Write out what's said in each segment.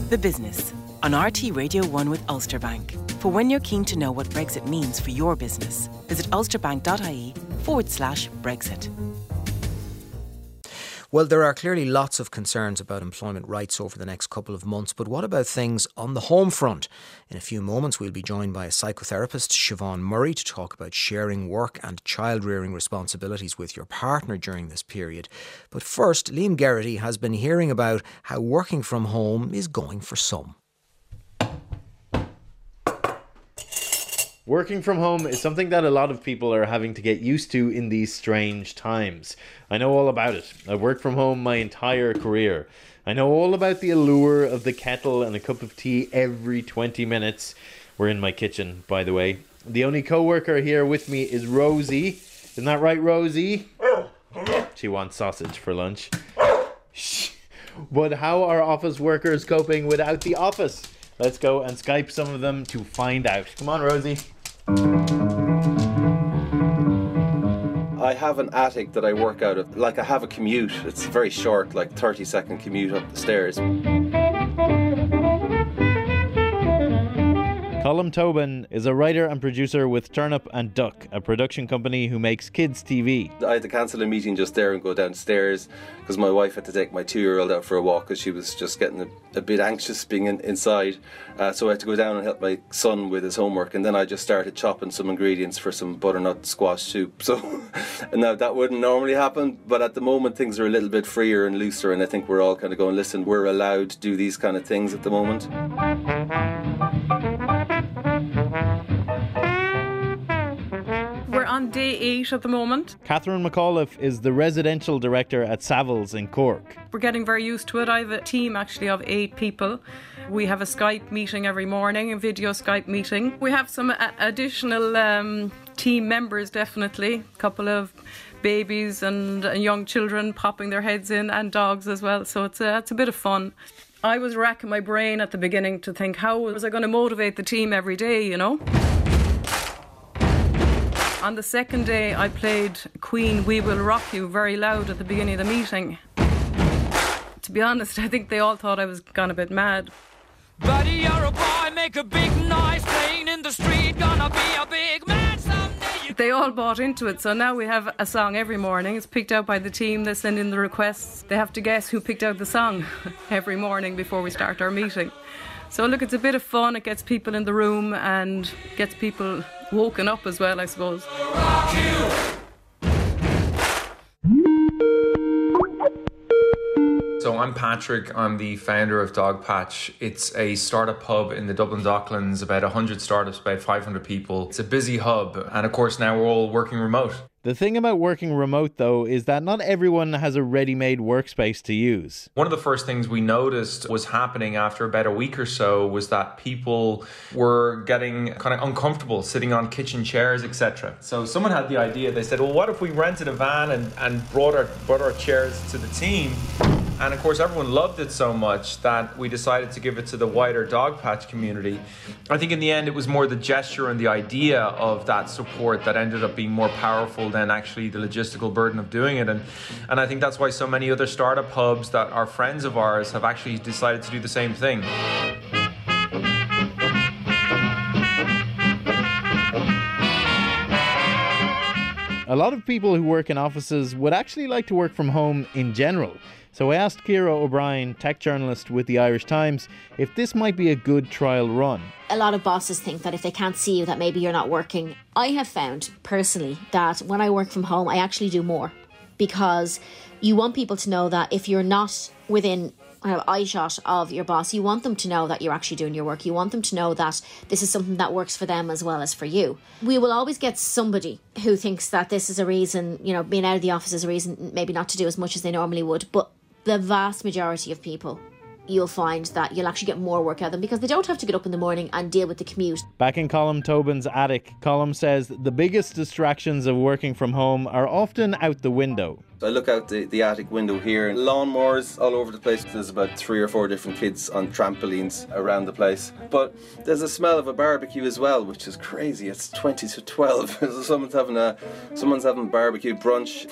The Business on RT Radio 1 with Ulster Bank. For when you're keen to know what Brexit means for your business, visit ulsterbank.ie/Brexit. Well, there are clearly lots of concerns about employment rights over the next couple of months, but what about things on the home front? In a few moments, we'll be joined by a psychotherapist, Siobhan Murray, to talk about sharing work and child-rearing responsibilities with your partner during this period. But first, Liam Geraghty has been hearing about how working from home is going for some. Working from home is something that a lot of people are having to get used to in these strange times. I know all about it. I've worked from home my entire career. I know all about the allure of the kettle and a cup of tea every 20 minutes. We're in my kitchen, by the way. The only co-worker here with me is Rosie. Isn't that right, Rosie? She wants sausage for lunch. But how are office workers coping without the office? Let's go and Skype some of them to find out. Come on, Rosie. I have an attic that I work out of. Like, I have a commute. It's very short, like 30-second commute up the stairs. Colm Tobin is a writer and producer with Turnip and Duck, a production company who makes kids' TV. I had to cancel a meeting just there and go downstairs because my wife had to take my 2-year-old out for a walk because she was just getting a bit anxious being inside. So I had to go down and help my son with his homework, and then I just started chopping some ingredients for some butternut squash soup. So and now that wouldn't normally happen, but at the moment things are a little bit freer and looser, and I think we're all kind of going, listen, we're allowed to do these kind of things at the moment. We're on day 8 at the moment. Catherine McAuliffe is the residential director at Savills in Cork. We're getting very used to it. I have a team actually of 8 people. We have a Skype meeting every morning, a video Skype meeting. We have some additional team members, definitely. A couple of babies and young children popping their heads in, and dogs as well. So it's a bit of fun. I was racking my brain at the beginning to think, how was I going to motivate the team every day, you know? On the second day, I played Queen, We Will Rock You very loud at the beginning of the meeting. To be honest, I think they all thought I was gone a bit mad. Buddy, you're a boy, make a big noise, playing in the street, gonna be a big man someday. They all bought into it, so now we have a song every morning. It's picked out by the team. They send in the requests. They have to guess who picked out the song every morning before we start our meeting. So look, it's a bit of fun. It gets people in the room and gets people woken up as well, I suppose. So I'm Patrick, I'm the founder of Dog Patch. It's a startup hub in the Dublin Docklands, about 100 startups, about 500 people. It's a busy hub, and of course now we're all working remote. The thing about working remote, though, is that not everyone has a ready-made workspace to use. One of the first things we noticed was happening after about a week or so was that people were getting kind of uncomfortable sitting on kitchen chairs, etc. So someone had the idea, they said, well, what if we rented a van and brought our chairs to the team? And of course, everyone loved it so much that we decided to give it to the wider Dog Patch community. I think in the end, it was more the gesture and the idea of that support that ended up being more powerful than actually the logistical burden of doing it. And I think that's why so many other startup hubs that are friends of ours have actually decided to do the same thing. A lot of people who work in offices would actually like to work from home in general. So I asked Ciara O'Brien, tech journalist with the Irish Times, if this might be a good trial run. A lot of bosses think that if they can't see you, that maybe you're not working. I have found, personally, that when I work from home, I actually do more. Because you want people to know that if you're not within eyeshot of your boss, you want them to know that you're actually doing your work. You want them to know that this is something that works for them as well as for you. We will always get somebody who thinks that this is a reason, you know, being out of the office is a reason maybe not to do as much as they normally would. But the vast majority of people, you'll find that you'll actually get more work out of them because they don't have to get up in the morning and deal with the commute. Back in Colm Tobin's attic, Colm says the biggest distractions of working from home are often out the window. I look out the attic window here, and lawnmowers all over the place. There's about 3 or 4 different kids on trampolines around the place. But there's a smell of a barbecue as well, which is crazy. It's 20 to 12. Someone's having barbecue brunch.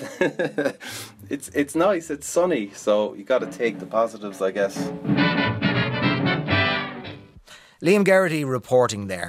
It's nice, it's sunny, so you got to take the positives, I guess. Liam Geraghty reporting there.